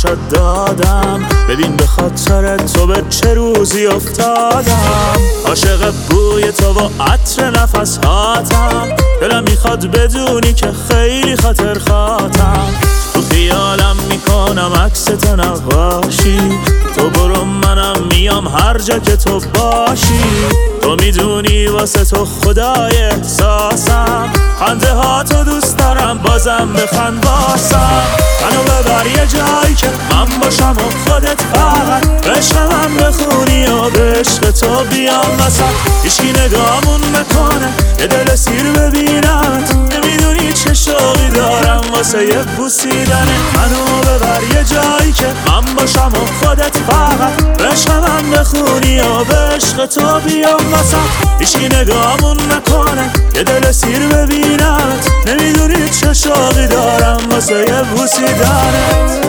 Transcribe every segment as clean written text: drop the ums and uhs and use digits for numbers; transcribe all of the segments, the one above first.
واسه دادم، ببین به خاطر تو به چه روزی افتادم. عاشق بوی تو و عطر نفس هاتم، دلم میخواد بدونی که خیلی خاطر خاطم. تو خیالم میکنم عکس تو نقاشی، تو برو منم میام هر جا که تو باشی. تو میدونی واسه تو خدای احساسم، خنده ها تو دوست دارم بازم بخند واسم. منو ببر یه جایی که من باشم و خودت فقط عشق من بخونی و به عشق تو بیام وسط. هیچکی نگامون نکنه یه دل سیر ببینمت، نمیدونی چه شوقی دارم واسه یه بوسیدنه. منو ببر یه جایی که من باشم و خودت فقط عشق من بخونی و به عشق تو بیام وسط. هیچکی نگامون نکنه یه دل سیر ببینمت، نمیدونی چه شوقی دارم واسه یه بوسیدنت.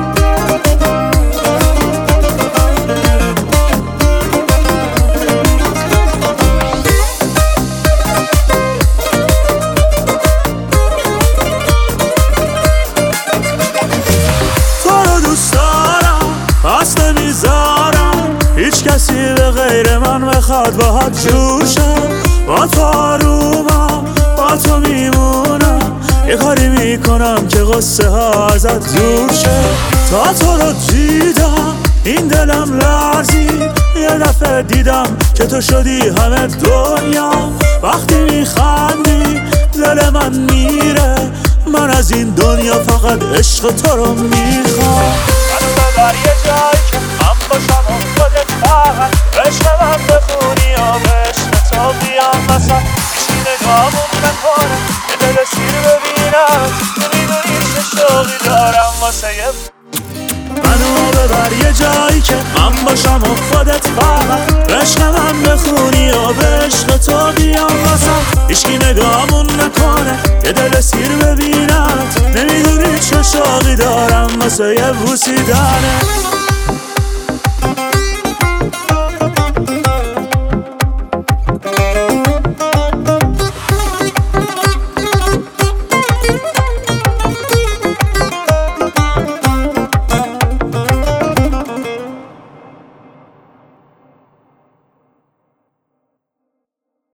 پس نمیذارم هیچ کسی به غیر من بخواد باهات جوشم. با تو آرومم، با تو میمونم، یه کاری میکنم که غصه ها ازت دور شه. تا تو رو دیدم این دلم لرزید، یه دفعه دیدم که تو شدی همه دنیا. وقتی میخندی دل من میره، من از این دنیا فقط عشق تو رو میخوام. منو ببر یه جایی که من باشم و خودت فقط عشق من بخونی و به عشق تو بیام وسط. هیچی نگامون نکنه یه دل سیر ببینم، نمیدونی چه شوقی دارم واسه یه. منو ببر یه جایی که من باشم و خودت فقط عشق من بخونی و به عشق تو بیام وسط. هیچکی نگامون نکنه یه دل سیر ببینم، نمیدونی چه شوقی دارم واسه یه بوسیدنت.